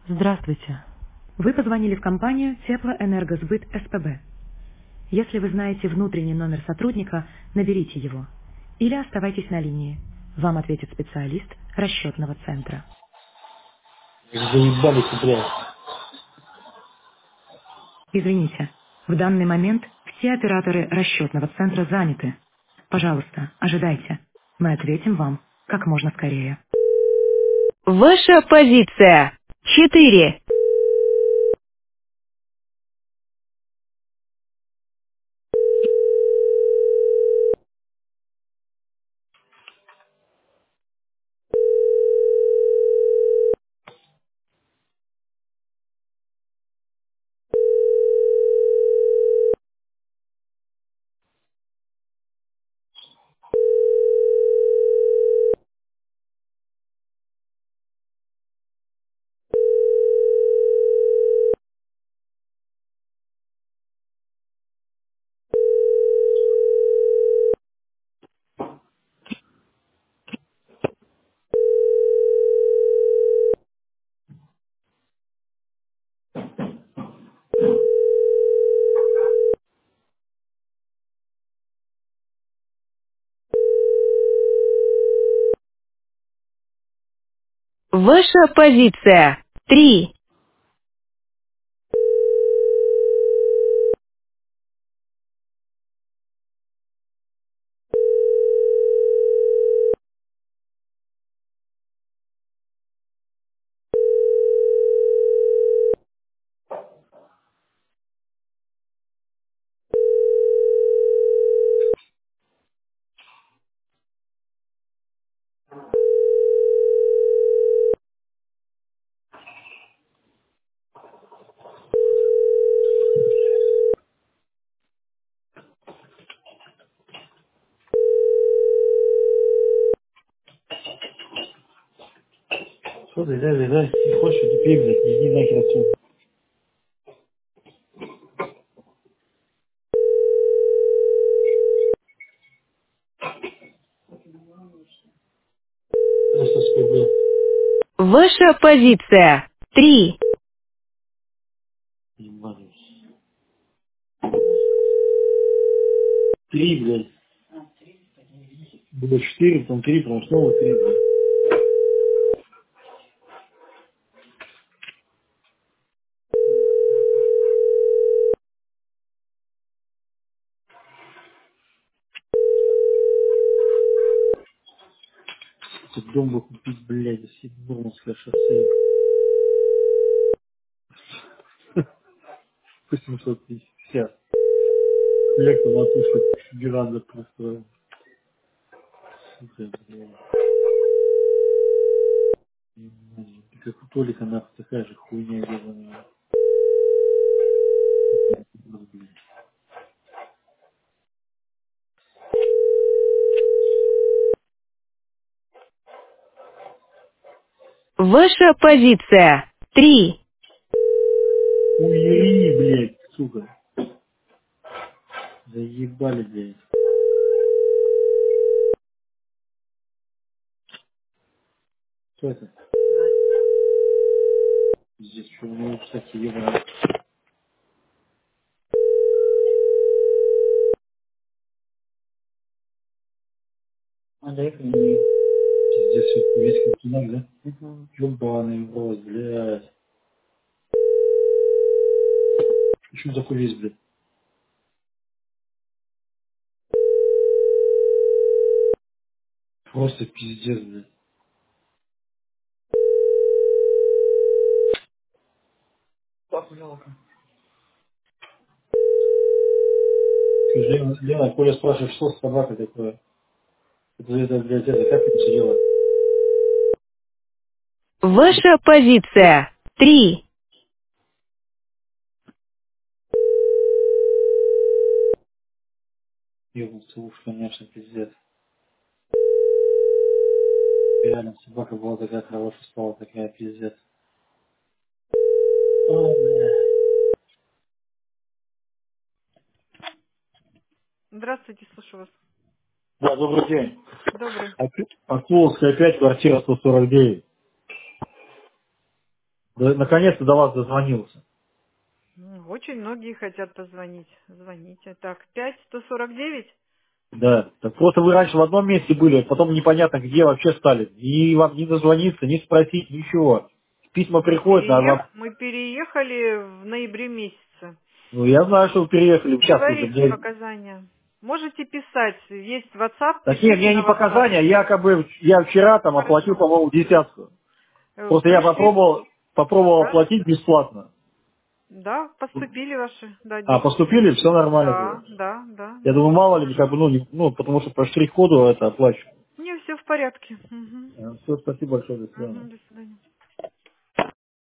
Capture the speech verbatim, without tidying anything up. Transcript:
Здравствуйте. Вы позвонили в компанию Теплоэнергосбыт СПБ. Если вы знаете внутренний номер сотрудника, наберите его. Или оставайтесь на линии. Вам ответит специалист расчетного центра. Заебали, блядь. Извините, в данный момент все операторы расчетного центра заняты. Пожалуйста, ожидайте. Мы ответим вам как можно скорее. Ваша позиция. Четыре. Ваша позиция. Три. Что ты, дай, дай, дай, не хочешь, иди, блядь, иди нахер отсюда. Ну что ж, блядь. Ваша позиция. Три. Ебаный. Три, блядь. Было четыре, потом три, потом снова три, блядь. Тут дом бы купить, блядь, до Сибирское шоссе. восемьсот пятьдесят. Лекта на ту, что геранда просто. Сука, блядь. Ебаный. И как у Толика, нахуй, такая же хуйня ебаная. Блядь. Ваша позиция. Три. Хуйни, блядь, сука. Заебали, блядь. Что это? Здесь что, у него, кстати, ебаный. А, доехали на нее. Пиздец, всё, весь континент, да? Угу. Ёбаный в рот, блядь. Что за хуй весь, блядь? Просто пиздец, блядь. Так жалко. Скажи, Лена, Лена, Коля спрашивает, что с собакой такое? Это, это, блядь, это, как это все делать? Ваша позиция. Три. Ёбнулся уж, конечно, пиздец. Реально, собака была такая хорошая, стала такая, пиздец. Ой, бля. Здравствуйте, слушаю вас. Да, добрый день. Добрый. Опять- Акуловская опять, квартира сто сорок девять. Да, наконец-то до вас дозвонился. Ну, очень многие хотят позвонить. Звоните. Так, пять сто сорок девять. Да. Так просто вы раньше в одном месте были, потом непонятно где вообще стали. И вам не дозвониться, не спросить, ничего. Письма Мы, приходят, а переех... вам... Мы переехали в ноябре месяце. Ну, я знаю, что вы переехали, сейчас уже. Говорите Мне... показания. Можете писать. Есть WhatsApp, Так нет, пишите мне не на WhatsApp. показания, якобы я вчера там оплатил, Хорошо. по-моему, десятку. Э, Просто я Пришли. попробовал, попробовал Да? оплатить бесплатно. Да, поступили ваши, да, А, деньги. поступили, все нормально было. Да, да, да, Я да. думаю, мало ли, как бы, ну, не- ну, потому что по штрих-коду это оплачиваю. Не, все в порядке. Угу. Все, спасибо большое, до свидания. Угу, до свидания.